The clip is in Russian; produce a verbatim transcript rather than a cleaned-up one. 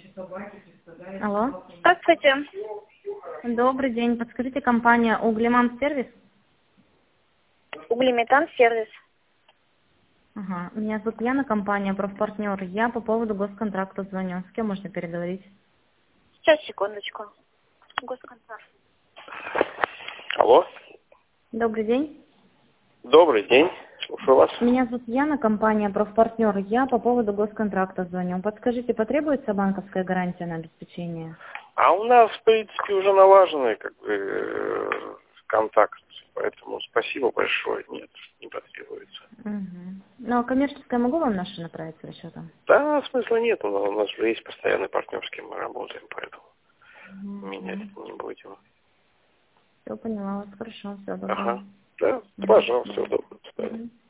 Алло. Здравствуйте. Добрый день. Подскажите, компания Углемам Сервис? Углеметан сервис. Ага. Меня зовут Яна, компания Профпартнер. Я по поводу госконтракта звоню. С кем можно переговорить? Сейчас, секундочку. Госконтракт. Алло. Добрый день. Добрый день. Слушаю вас. Меня зовут Яна, компания Профпартнер. Я по поводу госконтракта звоню. Подскажите, потребуется банковская гарантия на обеспечение? А у нас, в принципе, уже налаженный как бы э, контакт. Поэтому спасибо большое. Нет, не потребуется. Угу. Ну, а коммерческое могу вам наше направить с расчетом? Да, смысла нет. У нас, у нас уже есть постоянный партнер, с кем мы работаем, поэтому Угу. менять это не будем. Все, поняла вас. Хорошо, все, доброго. Ага. Да, Угу. пожалуйста, удобно. Угу.